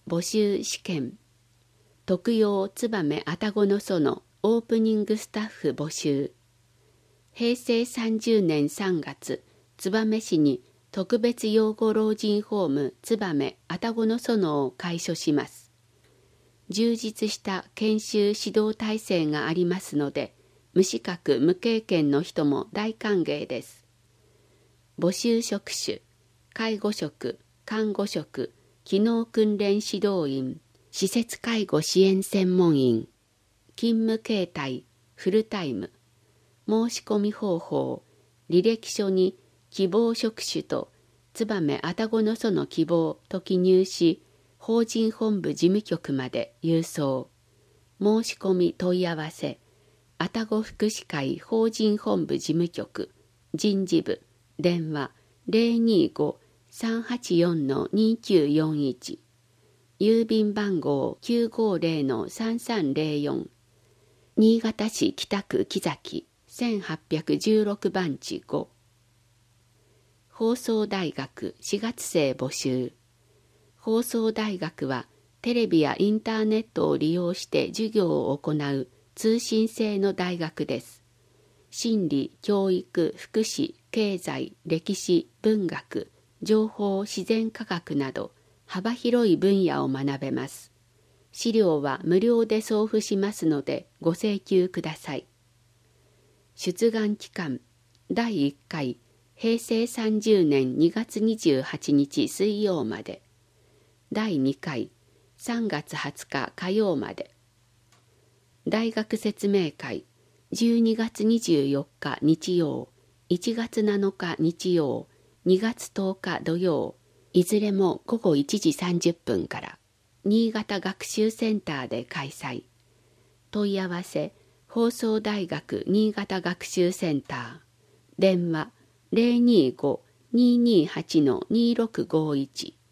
募集試験。特養燕愛宕の園オープニングスタッフ募集。平成30年3月、燕市に特別養護老人ホーム燕愛宕の園を開所します。充実した研修指導体制がありますので、無資格無経験の人も大歓迎です。募集職種、介護職、看護職、機能訓練指導員、施設介護支援専門員、勤務形態、フルタイム、申し込み方法、履歴書に希望職種と燕愛宕の園希望と記入し、法人本部事務局まで郵送。申し込み問い合わせ、愛宕福祉会法人本部事務局、人事部、電話 025-384-2941、郵便番号 950-3304、新潟市北区木崎1816番地5。放送大学4月生募集。放送大学はテレビやインターネットを利用して授業を行う通信制の大学です。心理、教育、福祉、経済、歴史、文学、情報、自然科学など幅広い分野を学べます。資料は無料で送付しますのでご請求ください。出願期間、第1回、平成30年2月28日水曜まで。第2回、3月20日火曜まで。大学説明会、12月24日日曜、1月7日日曜、2月10日土曜、いずれも午後1時30分から、新潟学習センターで開催。問い合わせ、放送大学新潟学習センター。電話 025-228-2651。